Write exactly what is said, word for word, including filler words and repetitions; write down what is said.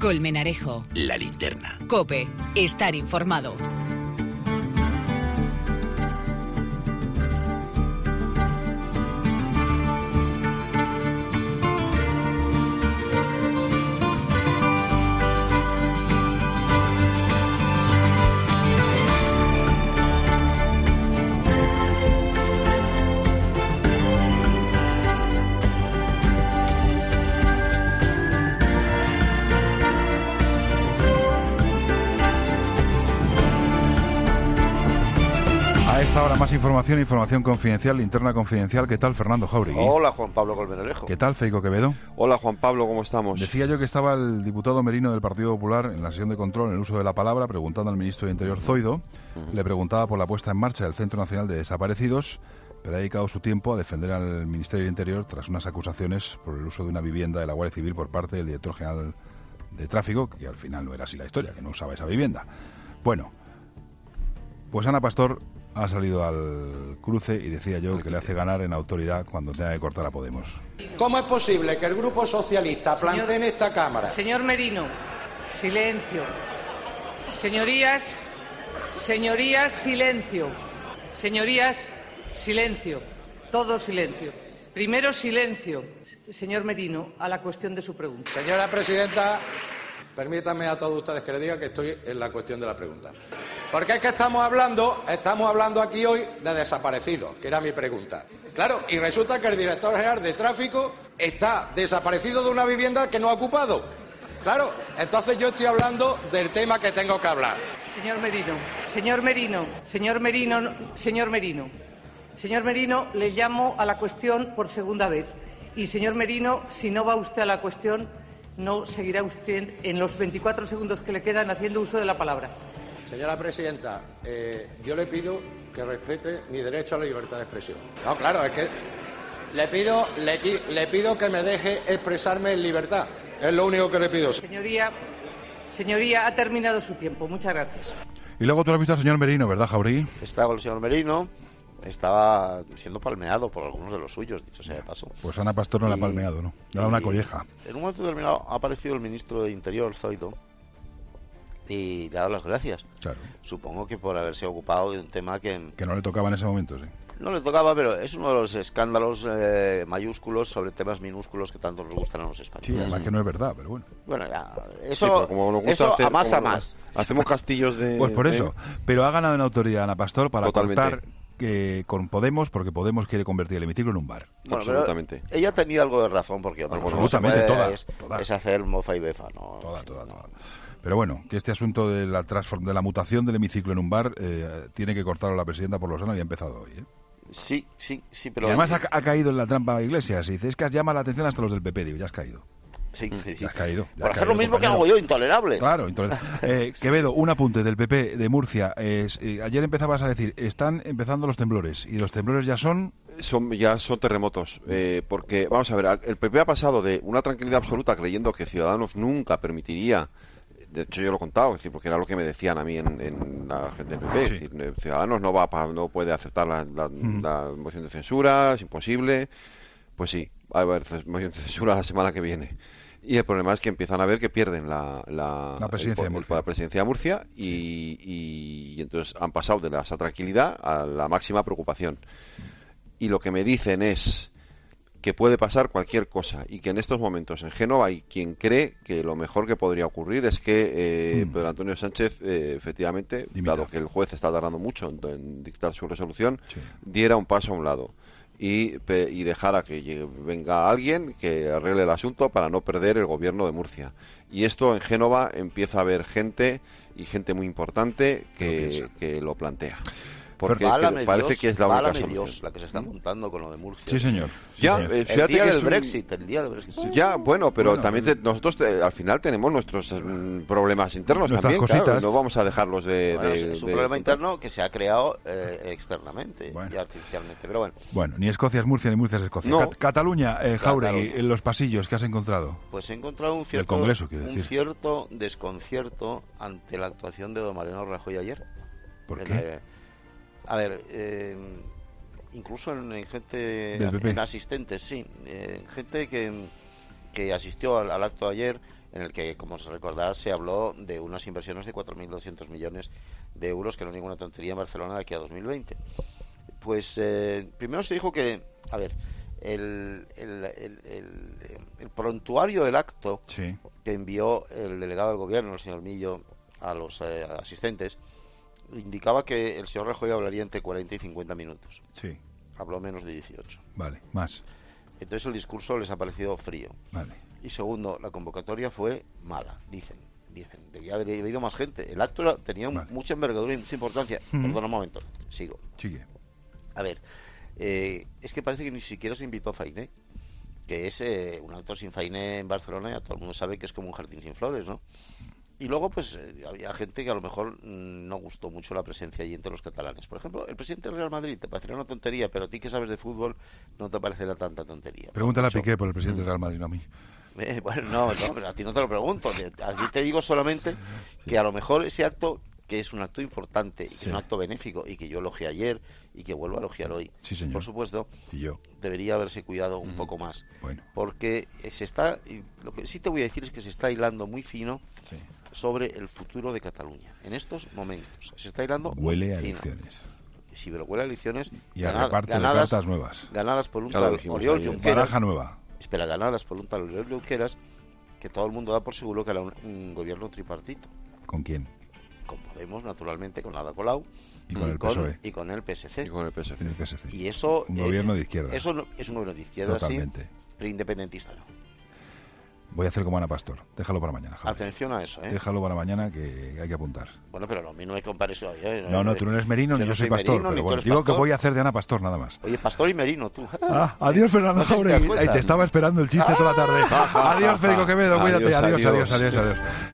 Colmenarejo. La Linterna. COPE. Estar informado. Ahora más información, información confidencial, linterna confidencial. ¿Qué tal, Fernando Jáuregui? Hola, Juan Pablo Colmenarejo. ¿Qué tal, Feico Quevedo? Hola, Juan Pablo, ¿cómo estamos? Decía yo que estaba el diputado Merino del Partido Popular en la sesión de control en el uso de la palabra, preguntando al ministro de Interior, Zoido. Uh-huh. Le preguntaba por la puesta en marcha del Centro Nacional de Desaparecidos, pero ha dedicado su tiempo a defender al Ministerio de Interior tras unas acusaciones por el uso de una vivienda de la Guardia Civil por parte del director general de Tráfico, que al final no era así la historia, que no usaba esa vivienda. Bueno, pues Ana Pastor ha salido al cruce y decía yo que le hace ganar en autoridad cuando tenga que cortar a Podemos. ¿Cómo es posible que el Grupo Socialista plantee en esta Cámara? Señor Merino, silencio. Señorías, señorías, silencio. Señorías, silencio. Todo silencio. Primero, silencio. Señor Merino, a la cuestión de su pregunta. Señora Presidenta, permítanme a todos ustedes que le diga que estoy en la cuestión de la pregunta. Porque es que estamos hablando, estamos hablando aquí hoy de desaparecidos, que era mi pregunta. Claro, y resulta que el director general de Tráfico está desaparecido de una vivienda que no ha ocupado. Claro, entonces yo estoy hablando del tema que tengo que hablar. Señor Merino, señor Merino, señor Merino, señor Merino, señor Merino, le llamo a la cuestión por segunda vez. Y señor Merino, si no va usted a la cuestión, no seguirá usted en los veinticuatro segundos que le quedan haciendo uso de la palabra. Señora Presidenta, eh, yo le pido que respete mi derecho a la libertad de expresión. No, claro, es que le pido, le, le pido que me deje expresarme en libertad. Es lo único que le pido. Señoría, señoría, ha terminado su tiempo. Muchas gracias. Y luego tú lo has visto al señor Merino, ¿verdad, Jáuregui? Estaba con el señor Merino, estaba siendo palmeado por algunos de los suyos, dicho sea de paso. Pues Ana Pastor no y, la ha palmeado, ¿no? Le ha dado una colleja. En un momento determinado ha aparecido el ministro de Interior, Zoido, y le ha dado las gracias. Claro. Supongo que por haberse ocupado de un tema que... Que no le tocaba en ese momento, sí. No le tocaba, pero es uno de los escándalos eh, mayúsculos sobre temas minúsculos que tanto nos gustan a los españoles. Sí, además que no es verdad, pero bueno. Bueno, ya, eso, sí, como nos gusta eso hacer, a más a más. Hacemos castillos de... Pues por eso. De... Pero ha ganado en autoridad Ana Pastor para Totalmente. cortar que con Podemos, porque Podemos quiere convertir el hemiciclo en un bar. Bueno, absolutamente. Ella tenía algo de razón, porque bueno, absolutamente no toda, es, toda. es hacer mofa y befa, ¿no? Toda, toda, toda. Pero bueno, que este asunto de la transform de la mutación del hemiciclo en un bar eh, tiene que cortarlo la presidenta por lo sano y ha empezado hoy, ¿eh? Sí, sí, sí, pero... Y además ha, ha caído en la trampa Iglesias y dice, es que llama la atención hasta los del P P, digo, ya has caído. Sí, sí, sí. Ya has caído. Ya por has hacer caído, lo mismo compañero. que hago yo, intolerable. Claro, intolerable. Eh, Quevedo, un apunte del P P de Murcia. Eh, eh, ayer empezabas a decir, están empezando los temblores y los temblores ya son... Son, ya son terremotos, eh, porque, vamos a ver, el P P ha pasado de una tranquilidad absoluta creyendo que Ciudadanos nunca permitiría, de hecho yo lo he contado, es decir, porque era lo que me decían a mí en, en la gente del P P, Sí. es decir, Ciudadanos no va pa- no puede aceptar la, la, Mm. la moción de censura, es imposible. Pues sí, va a haber ces- moción de censura la semana que viene. Y el problema es que empiezan a ver que pierden la, la, La presidencia el- de Murcia. la presidencia de Murcia y, y- y entonces han pasado de la- esa tranquilidad a la máxima preocupación. Y lo que me dicen es que puede pasar cualquier cosa y que en estos momentos en Génova hay quien cree que lo mejor que podría ocurrir es que eh, Mm. Pedro Antonio Sánchez, eh, efectivamente, Dimita. dado que el juez está tardando mucho en, en dictar su resolución, Sí. diera un paso a un lado y, pe- y dejara que llegue- venga alguien que arregle el asunto para no perder el gobierno de Murcia. Y esto en Génova empieza a haber gente y gente muy importante Lo que, piensa. que lo plantea. Porque Válame que parece Dios, que es la única válame solución. Dios, la que se está montando con lo de Murcia. Sí, señor. Sí, Ya, señor. eh, El fíjate día que del es un- Brexit, el día del Brexit. Ya, bueno, pero Bueno, también pero- te- nosotros te- al final tenemos nuestros mm, problemas internos Nuestras también, claro, cositas. no vamos a dejarlos de... Bueno, de- es, es un de- problema interno que se ha creado eh, externamente Bueno. y artificialmente, pero bueno. Bueno, ni Escocia es Murcia, ni Murcia es Escocia. No. Cat- Cataluña, eh, Jáuregui, Cataluña. en los pasillos, ¿qué has encontrado? Pues he encontrado un cierto, Congreso, quiero un decir. cierto desconcierto ante la actuación de don Mariano Rajoy ayer. ¿Por En, qué? eh, a ver, eh, incluso en, en gente, Del P P. en asistentes, sí, eh, gente que, que asistió al, al acto de ayer, en el que, como se recordará, se habló de unas inversiones de cuatro mil doscientos millones de euros, que no es ninguna tontería, en Barcelona de aquí a dos mil veinte. Pues eh, primero se dijo que, a ver, el, el, el, el, el prontuario del acto sí. que envió el delegado del gobierno, el señor Millo, a los eh, asistentes, indicaba que el señor Rajoy hablaría entre cuarenta y cincuenta minutos. Sí. Habló menos de dieciocho. Vale, más. Entonces el discurso les ha parecido frío. Vale. Y segundo, la convocatoria fue mala, dicen. Dicen, debía haber habido más gente. El acto era, tenía vale. mucha envergadura y mucha importancia. Uh-huh. Perdona un momento, sigo. Sigue. A ver, eh, es que parece que ni siquiera se invitó a Fainé, que es eh, un acto sin Fainé en Barcelona, ya todo el mundo sabe que es como un jardín sin flores, ¿no? Y luego, pues, eh, había gente que a lo mejor mmm, no gustó mucho la presencia allí entre los catalanes. Por ejemplo, el presidente del Real Madrid, te parecerá una tontería, pero a ti que sabes de fútbol no te parecerá tanta tontería. Pregúntale a Piqué por el presidente del Real Madrid, no a mí. Eh, bueno, no, no, pero a ti no te lo pregunto. A ti te digo solamente que a lo mejor ese acto, que es un acto importante, y que sí. es un acto benéfico, y que yo elogié ayer, y que vuelvo a elogiar hoy, sí, señor. por supuesto, y yo. debería haberse cuidado un mm. poco más. Bueno. Porque se está, lo que sí te voy a decir es que se está hilando muy fino sí. sobre el futuro de Cataluña. En estos momentos se está hilando huele a fino. elecciones. Sí, pero huele a elecciones y a ganada, reparto ganadas, de cartas nuevas. Ganadas por un tal Oriol Junqueras. Baraja nueva. Espera, ganadas por un tal Oriol Junqueras, que todo el mundo da por seguro que era un, un gobierno tripartito. ¿Con quién? Con Podemos, naturalmente, con Ada Colau y con, y, el P S O E. con, y con el P S C. Y con el P S C. El P S C. Y eso, un gobierno eh, de izquierda. Eso no, es un gobierno de izquierda, totalmente. Sí, pero independentista no. Voy a hacer como Ana Pastor. Déjalo para mañana, Javier. Atención a eso, ¿eh? Déjalo para mañana, que hay que apuntar. Bueno, pero a mí no me compares hoy, ¿eh? No, no, tú no eres Merino, ni yo soy Pastor. Merino, pero bueno, digo pastor. Que voy a hacer de Ana Pastor, nada más. Oye, Pastor y Merino, tú. Ah, adiós, Fernando no Jauregui. Te, te estaba esperando el chiste toda la tarde. Adiós, Federico Quevedo, cuídate. Adiós, adiós, adiós, adiós. adiós.